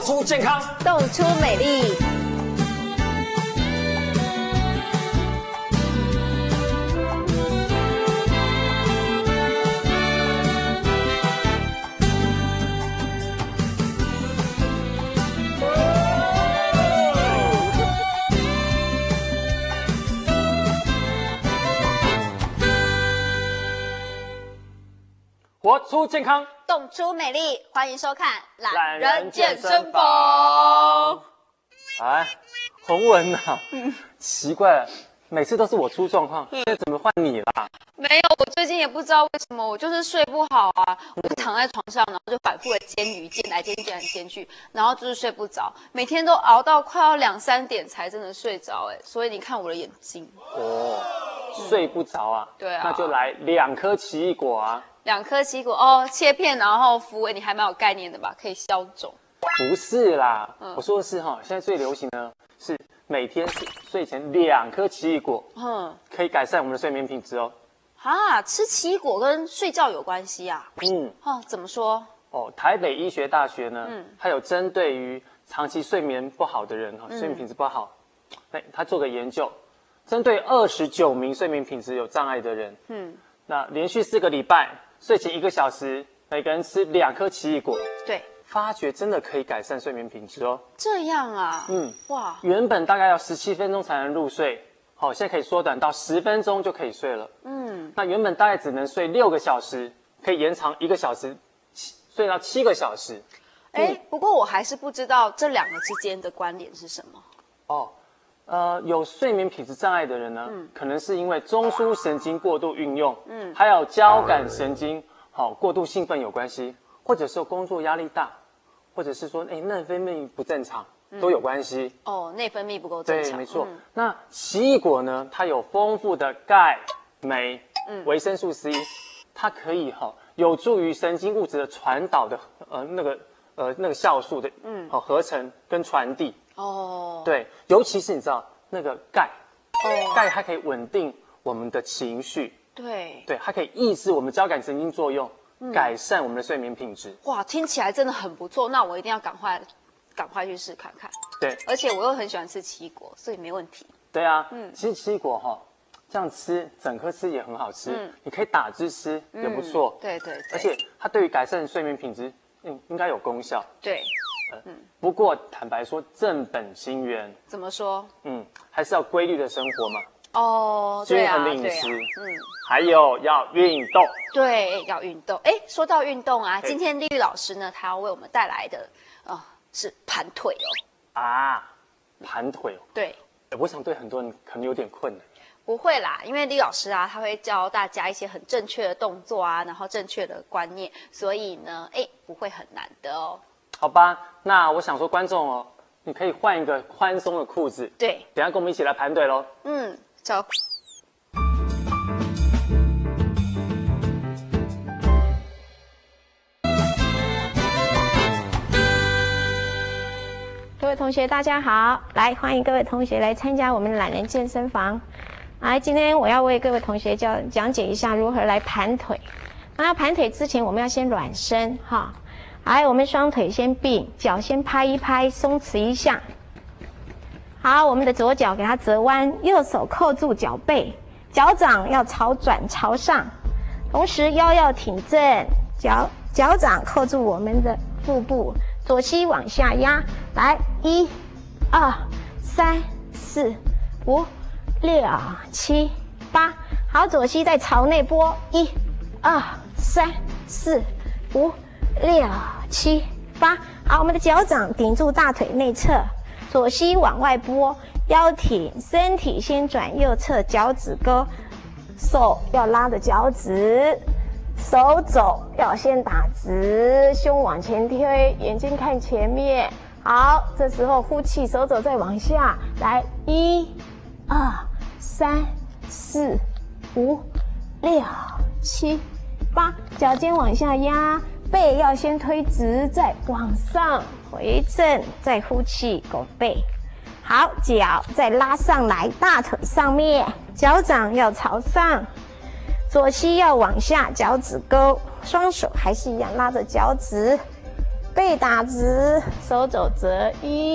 出健康， 动出美丽。 活出健康， 动出美丽，欢迎收看《 懒人健身房》。哎，洪文啊，奇怪了，每次都是我出状况，现在怎么换你啦？ 没有，我最近也不知道为什么，我就是睡不好啊，我就躺在床上，然后就反复的煎鱼，煎来煎去，煎来煎去，然后就是睡不着，每天都熬到快要2、3点才真的睡着，所以你看我的眼睛。 哦，睡不着啊？ 对啊， 那就来2颗奇异果啊。 2颗奇异果哦，切片然后敷，你还蛮有概念的吧？可以消肿。 不是啦，我说的是现在最流行的是每天睡前2颗奇异果，可以改善我们的睡眠品质哦。 吃奇异果跟睡觉有关系啊？怎么说？ 台北医学大学呢，它有针对于长期睡眠不好的人，睡眠品质不好，他做个研究，针对29名睡眠品质有障碍的人，那连续4个礼拜，睡前1个小时，每个人吃2颗奇异果， 对， 发觉真的可以改善睡眠品质哦。 这样啊？哇， 原本大概要17分钟才能入睡，现在可以缩短到10分钟就可以睡了。那原本大概只能睡6个小时，可以延长1个小时，睡到7个小时。 不过我还是不知道这2个之间的关联是什么。 有睡眠品质障碍的人呢，可能是因为中枢神经过度运用，还有交感神经过度兴奋有关系，或者是工作压力大，或者是说内分泌不正常，都有关系。 内分泌不够正常。 对，没错。那奇异果呢，它有丰富的钙、镁、维生素 C， 它可以有助于神经物质的传导的那个酵素的合成跟传递。对，尤其是你知道那个钙，钙它可以稳定我们的情绪，对，它可以抑制我们交感神经作用，改善我们的睡眠品质。 哇，听起来真的很不错，那我一定要赶快去试看看。 对， 而且我又很喜欢吃奇异果，所以没问题。 对啊，其实奇异果这样吃整颗吃也很好吃，你可以打汁吃也不错。 对， 而且它对于改善睡眠品质，应该有功效。 对。 不过坦白说，正本清源。 怎么说？ 还是要规律的生活嘛。均衡的饮食。还有要运动。对， 要运动。说到运动啊，今天丽丽老师呢，她要为我们带来的是盘腿哦。 盘腿哦。对。我想对很多人可能有点困难。 不会啦，因为李老师啊，他会教大家一些很正确的动作啊，然后正确的观念，所以呢，不会很难的哦。 好吧，那我想说，观众你可以换一个宽松的裤子，对，等一下跟我们一起来盘腿咯。 走。 各位同学，大家好，来欢迎各位同学来参加我们的懒人健身房。来，今天我要为各位同学讲解一下如何来盘腿。那盘腿之前，我们要先软身来，我们双腿先并，脚先拍一拍，松弛一下。好，我们的左脚给它折弯，右手扣住脚背，脚掌要转朝上，同时腰要挺正，脚掌扣住我们的腹部，左膝往下压。来，1、2、3、4、5、6、7、8。好，左膝再朝内拨，1、2、3、4、5、6、7、8。好，我们的脚掌顶住大腿内侧，左膝往外拨，腰挺，身体先转右侧，脚趾勾，手要拉着脚趾，手肘要先打直，胸往前推，眼睛看前面。好，这时候呼气，手肘再往下来，1、2、3、4、5、6、7、8，脚尖往下压，背要先推直，再往上回正，再呼气，拱背。好，脚再拉上来，大腿上面，脚掌要朝上，左膝要往下，脚趾勾，双手还是一样拉着脚趾， 背打直，手肘折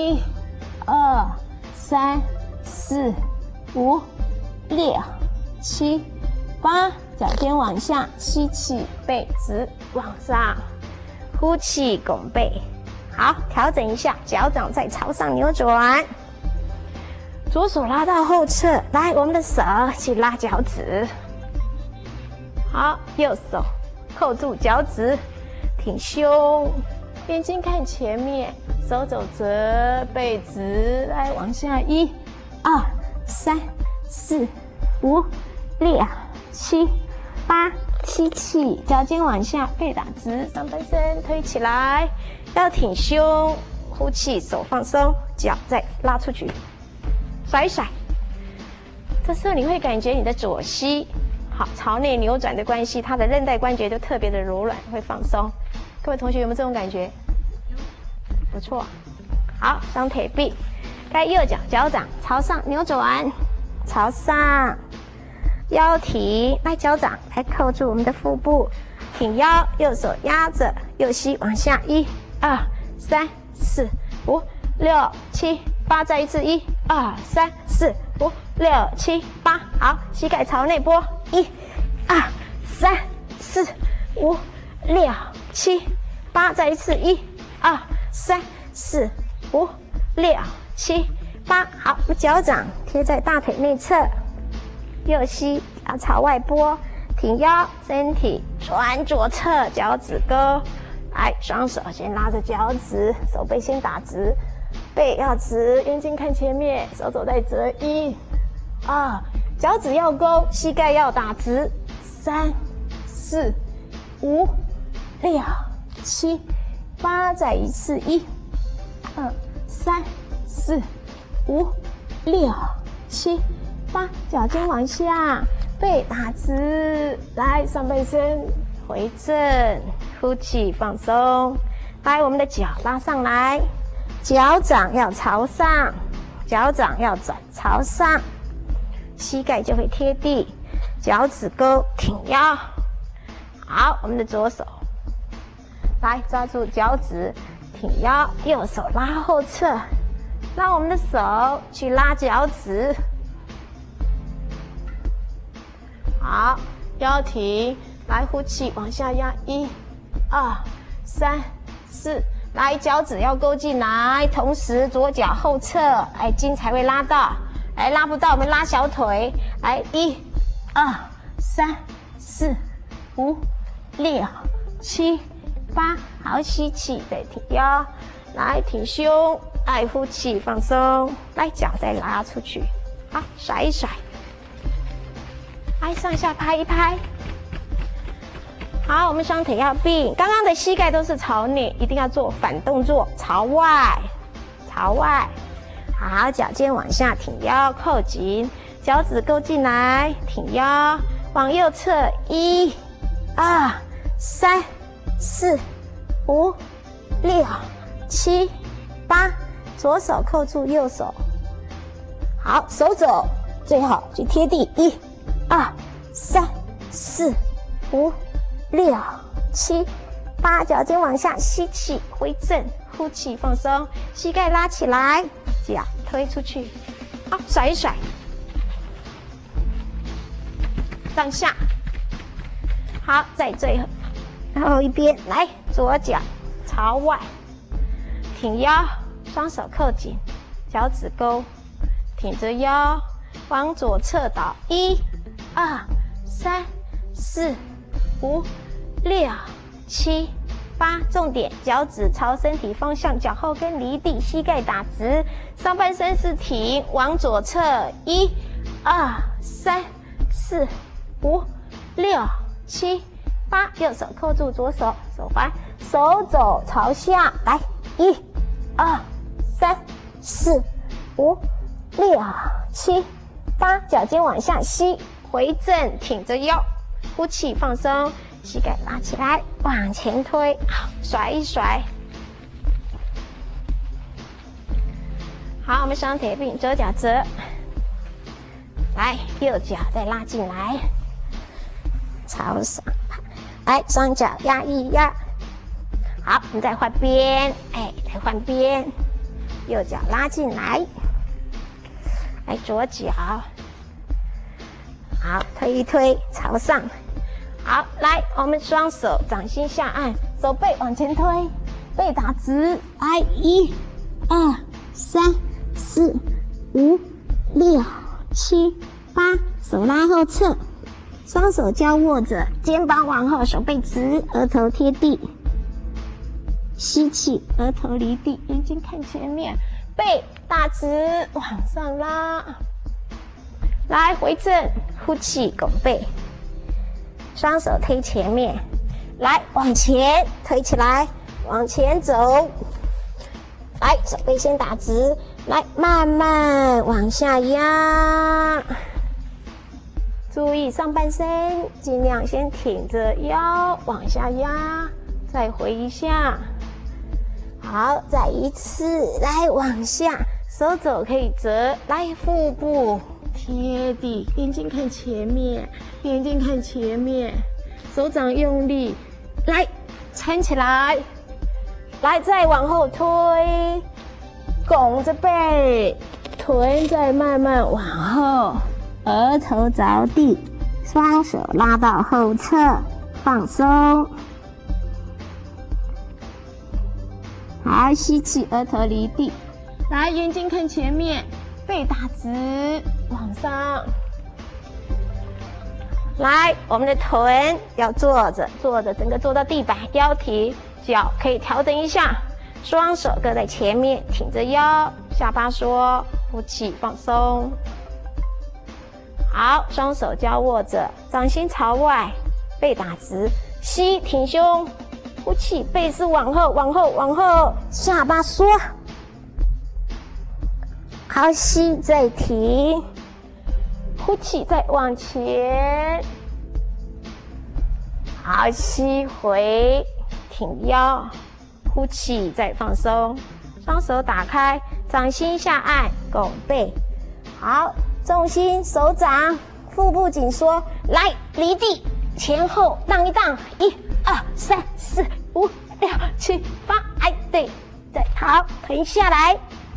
，1、2、3、4、5、6、7、8，脚尖往下，吸气，背直往上，呼气，拱背。好，调整一下，脚掌再朝上扭转，左手拉到后侧，来，我们的手去拉脚趾。好，右手扣住脚趾，挺胸，眼睛看前面，手肘折，背直，来往下，1、2、3、4、5、6、7、8，吸气，脚尖往下，背打直，上半身推起来，要挺胸，呼气，手放松，脚再拉出去，甩一甩。这时候你会感觉你的左膝好朝内扭转的关系，它的韧带关节就特别的柔软，会放松。各位同学有没有这种感觉？不错。好，双腿臂，该右脚脚掌朝上扭转，朝上，腰挺，来脚掌来扣住我们的腹部，挺腰，右手压着，右膝往下，1、2、3、4、5、6、7、8，再一次，1、2、3、4、5、6、7、8，好，膝盖朝内拨，1、2、3、4、5、6、7、8，再一次，1、2、3、4、5、6、7、8，好，脚掌贴在大腿内侧，右膝要朝外拨，挺腰，身体转左侧，脚趾勾，来，双手先拉着脚趾，手背先打直，背要直，眼睛看前面，手肘再折，1、2，脚趾要勾，膝盖要打直，3、4、5、6、7、8，再一次，1、2、3、4、5、6、7、8，脚尖往下，背打直，来，上半身回正，呼气放松，来，我们的脚拉上来，脚掌要朝上，脚掌要转朝上，膝盖就会贴地，脚趾勾，挺腰。好，我们的左手来抓住脚趾，挺腰，右手拉后侧，让我们的手去拉脚趾。好，腰挺，来呼气往下压，1、2、3、4，来脚趾要勾进来，同时左脚后侧，来筋才会拉到，来拉不到我们拉小腿，来1、2、3、4、5、6、7、8，好，吸气再挺腰，来挺胸，来呼气放松，来脚再拉出去，好，甩一甩，来上下拍一拍。好，我们双腿要并，刚刚的膝盖都是朝内，一定要做反动作，朝外，朝外。好，脚尖往下挺腰，扣紧，脚趾勾进来，挺腰，往右侧，1、2、3、4、5、6、7、8，左手扣住右手，好，手肘最好去贴地，1、2、3、4、5、6、7、8，脚尖往下，吸气回正，呼气放松，膝盖拉起来，脚推出去，好，甩一甩，上下，好，在最后一边，来，左脚朝外，挺腰，双手扣紧，脚趾勾，挺着腰，往左侧倒，1、2、3、4、5、6、7、8，重点脚趾朝身体方向，脚后跟离地，膝盖打直，上半身是挺，往左侧，1、2、3、4、5、6、7、8，右手扣住左手手环，手肘朝下，来，1、2、3、4、5、6、7、8，脚尖往下吸，回正，挺着腰，呼气放松，膝盖拉起来，往前推，好，甩一甩。好，我们双腿并，左脚折，来，右脚再拉进来，朝上，来，双脚压一压。 好，我们再换边，哎，来换边，右脚拉进来，来左脚，好，推一推，朝上。好，来，我们双手掌心下按，手背往前推，背打直，来，1、2、3、4、5、6、7、8，手拉后侧，双手交握着，肩膀往后，手背直，额头贴地，吸气，额头离地，眼睛看前面，背打直，往上拉，来回正，呼气，拱背。双手推前面，来往前推起来，往前走，来手背先打直，来慢慢往下压，注意上半身尽量先挺着腰往下压，再回一下，好，再一次，来往下，手肘可以折，来腹部贴地，眼睛看前面，眼睛看前面，手掌用力，来撑起来，来再往后推，拱着背，臀再慢慢往后，额头着地，双手拉到后侧，放松。好，吸气，额头离地，来眼睛看前面，背打直，往上。来，我们的臀要坐着，整个坐到地板，腰提，脚可以调整一下，双手搁在前面，挺着腰，下巴缩，呼气，放松。好，双手交握着，掌心朝外，背打直，吸，挺胸，呼气，背是往后，往后，下巴缩。好，吸，再提，呼气，再往前。好，吸回，挺腰，呼气，再放松。双手打开，掌心下按，拱背。好，重心手掌，腹部紧缩，来离地，前后荡一荡，1、2、3、4、5、6、7、8，哎，对，再好，停下来。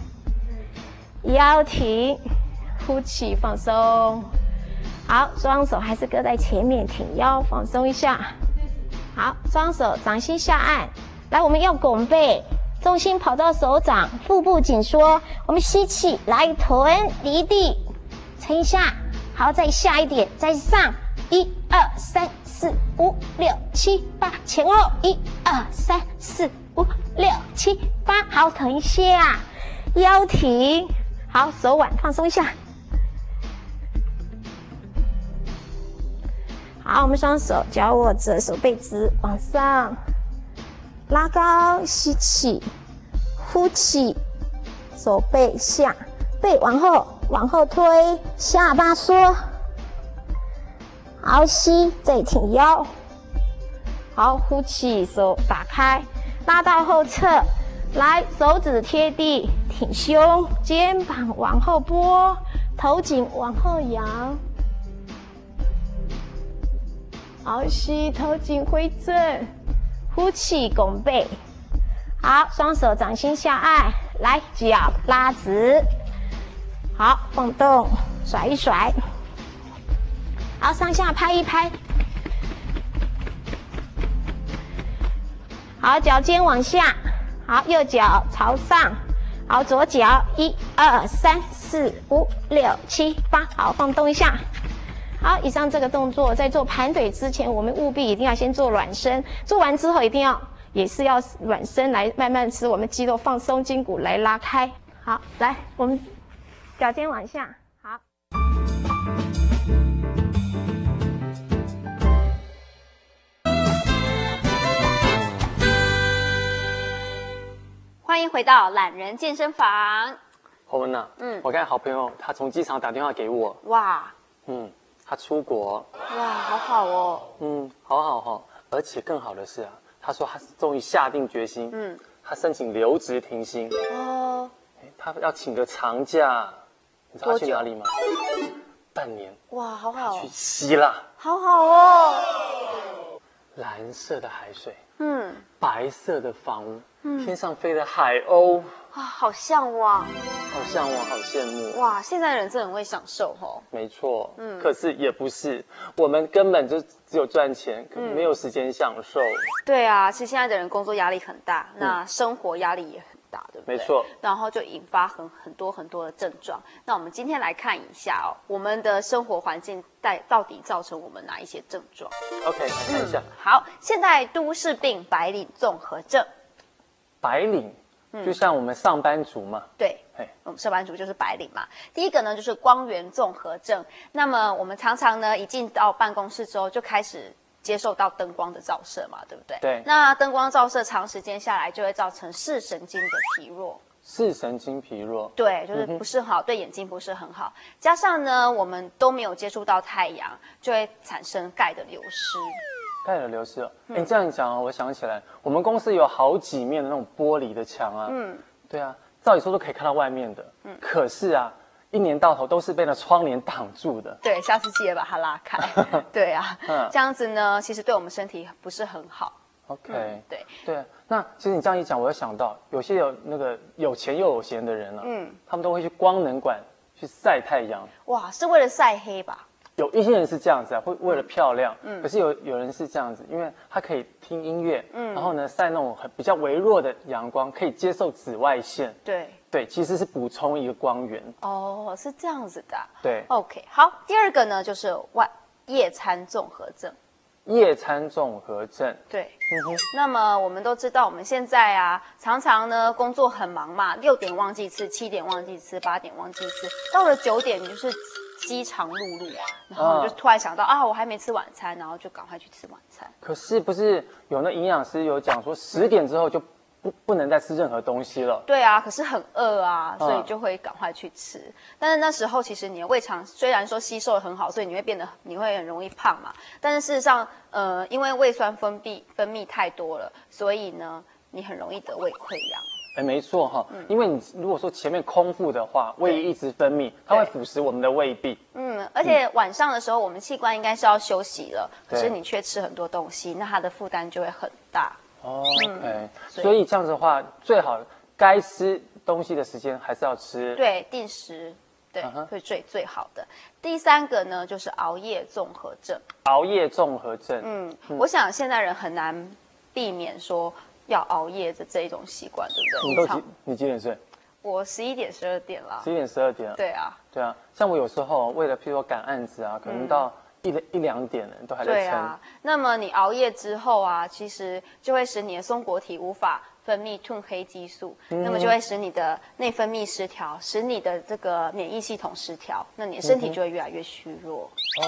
腰挺，呼气，放松。好，双手还是搁在前面，挺腰，放松一下。好，双手掌心下按，来，我们要拱背，重心跑到手掌，腹部紧缩。我们吸气，来臀离地，撑一下。好，再下一点，再上，1、2、3、4、5、6、7、8，前后1、2、3、4、5、6、7、8，好，停一下，腰挺。好，手腕放松一下。好，我们双手交握着，手背直往上拉高，吸气，呼气，手背下，背往后推，下巴缩。好，吸，再挺腰。好，呼气，手打开，拉到后侧，来，手指贴地，挺胸，肩膀往后拨，头颈往后扬。好，吸，头颈回正，呼气，拱背。好，双手掌心下按，来，脚拉直。好，放动，甩一甩。好，上下拍一拍。好，脚尖往下。好，右脚朝上。好，左脚1、2、3、4、5、6、7、8。好，放动一下。好，以上这个动作在做盘腿之前，我们务必一定要先做暖身。做完之后，也是要暖身来慢慢使我们肌肉放松，筋骨来拉开。好，来，我们脚尖往下。好。 欢迎回到懒人健身房。 洪文呐，我刚才好朋友他从机场打电话给我， 哇， 他出国， 哇，好好哦， 好哈，而且更好的是啊，他说他终于下定决心，他申请留职停薪哦， 他要请个长假，你知道他去哪里吗？半年， 哇，好好， 去希腊， 好好哦， 蓝色的海水， 嗯， 白色的房屋，天上飞的海鸥， 啊，好向往， 好向往，好羡慕。 哇！现在的人真的很会享受哦。 没错，可是也不是，我们根本就只有赚钱，没有时间享受。 对啊，其实现在的人工作压力很大，那生活压力也很大，对不对？ 没错。然后就引发很多的症状。那我们今天来看一下哦，我们的生活环境到底造成我们哪一些症状 ？OK， 来看一下。 好，现在都市病白领综合症。 白领。就像我们上班族嘛， 对，我们上班族就是白领嘛。第一个呢就是光源综合症，那么我们常常呢一进到办公室之后就开始接受到灯光的照射嘛，对不对？ 对。 那灯光照射长时间下来就会造成视神经的疲弱。 视神经疲弱， 对，就是不是好，对眼睛不是很好。加上呢，我们都没有接触到太阳，就会产生钙的流失。 钙的流失了，你这样讲啊，我想起来，我们公司有好几面的那种玻璃的墙啊，对啊，照理说都可以看到外面的，可是啊，一年到头都是被那窗帘挡住的。 对，下次记得把它拉开。对啊，这样子呢，其实对我们身体不是很好。 OK， 对， 那其实你这样一讲，我又想到有些有钱又有闲的人啊，他们都会去光能馆去晒太阳。 哇，是为了晒黑吧？ 有一些人是这样子啊，会为了漂亮，可是有人是这样子，因为他可以听音乐，然后呢晒那种比较微弱的阳光，可以接受紫外线，对，其实是补充一个光源。 哦，是这样子的。 对 ，OK， 好，第二个呢就是夜餐综合症。 夜餐综合症， 对，那么我们都知道，我们现在啊，常常呢工作很忙嘛，6点忘记吃，7点忘记吃，8点忘记吃，到了9点你就是饥肠辘辘，然后你就突然想到啊，我还没吃晚餐，然后就赶快去吃晚餐。 可是不是有那营养师有讲说10点之后就不能再吃任何东西了？ 对啊，可是很饿啊，所以就会赶快去吃。但是那时候其实你的胃肠虽然说吸收得很好，所以你会很容易胖嘛。但是事实上，因为胃酸分泌太多了，所以呢，你很容易得胃溃疡。 没错哈，因为你如果说前面空腹的话，胃一直分泌，它会腐蚀我们的胃壁。 而且晚上的时候，我们器官应该是要休息了，可是你却吃很多东西，那它的负担就会很大。 OK，所以这样子的话，最好该吃东西的时间还是要吃， 对，定时，对，会最好的。第三个呢，就是熬夜综合症。 熬夜综合症， 我想现在人很难避免说要熬夜的这一种习惯，对不对？ 你几点睡？ 我11点12点啦。 11点12点。 对啊。 对啊，像我有时候为了譬如说赶案子啊，可能到一两点了都还在撑。 对啊，那么你熬夜之后啊，其实就会使你的松果体无法分泌褪黑激素，那么就会使你的内分泌失调，使你的这个免疫系统失调，那你的身体就会越来越虚弱。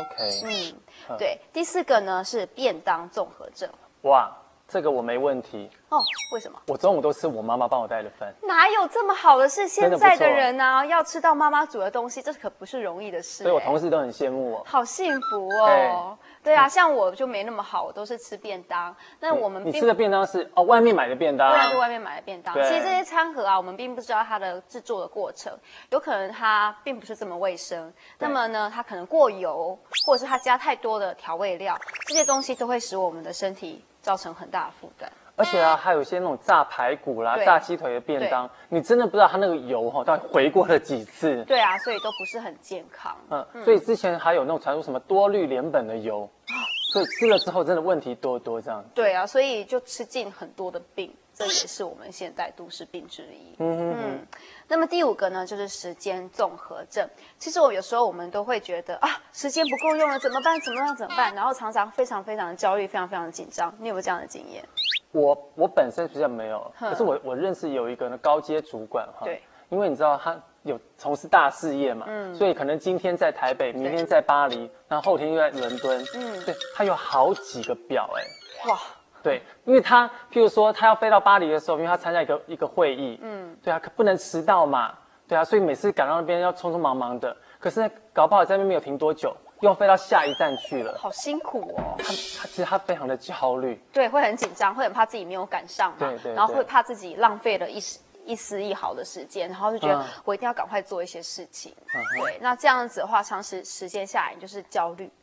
OK， 对。第4个呢是便当综合症。 哇，这个我没问题哦。为什么？ 我中午都吃我妈妈帮我带的饭。 哪有这么好的事？现在的人啊，要吃到妈妈煮的东西，这可不是容易的事。 所以我同事都很羡慕我。 好幸福哦。对啊，像我就没那么好，我都是吃便当。那我们你吃的便当是外面买的便当？ 对啊，是外面买的便当。其实这些餐盒啊，我们并不知道它的制作的过程，有可能它并不是这么卫生。那么呢，它可能过油，或者是它加太多的调味料，这些东西都会使我们的身体造成很大的负担。 而且啊，还有一些那种炸排骨啦、炸鸡腿的便当，你真的不知道它那个油到底回过了几次。 对啊，所以都不是很健康。 所以之前还有那种传出什么多氯联苯的油，所以吃了之后真的问题多这样。 对啊，所以就吃进很多的病，这也是我们现在都市病之一。那么第5个呢，就是时间综合症。其实有时候我们都会觉得啊，时间不够用了，怎么办？然后常常非常非常的焦虑，非常非常的紧张。你有没有这样的经验？ 我本身比较没有，可是我认识有一个高阶主管哈， 对， 因为你知道他有从事大事业嘛，所以可能今天在台北，明天在巴黎，然后后天又在伦敦，对，他有好几个表哇。对，因为他譬如说他要飞到巴黎的时候，因为他参加一个会议，对啊，可不能迟到嘛，对啊，所以每次赶到那边要匆匆忙忙的，可是搞不好在那边没有停多久，又飞到下一站去了， 好辛苦哦。 其实他非常的焦虑， 对，会很紧张，会很怕自己没有赶上嘛， 对， 然后会怕自己浪费了一丝一毫的时间，然后就觉得我一定要赶快做一些事情。对，那这样子的话，长时间下来你就是焦虑。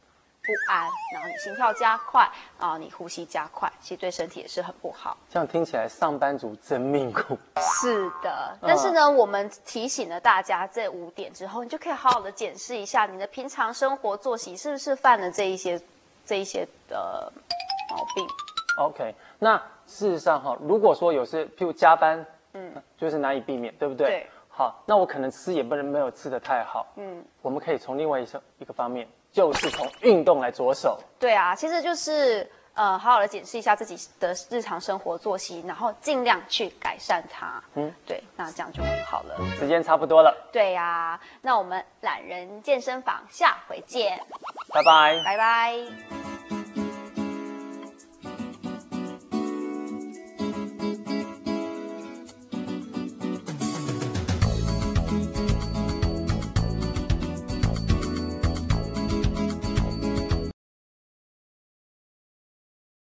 不安，然后你心跳加快，然后你呼吸加快，其实对身体也是很不好。 这样听起来上班族真命苦。 是的，但是呢，我们提醒了大家这5点之后，你就可以好好的检视一下你的平常生活作息是不是犯了这一些毛病。 OK， 那事实上哈，如果说有时譬如加班，就是难以避免，对不对？ 对。 好，那我可能吃也不能没有吃得太好，我们可以从另外一个方面，就是从运动来着手。 对啊，其实就是好好的检视一下自己的日常生活作息，然后尽量去改善它。对，那这样就很好了。 时间差不多了。 对呀，那我们懒人健身房下回见， 拜拜。 拜拜。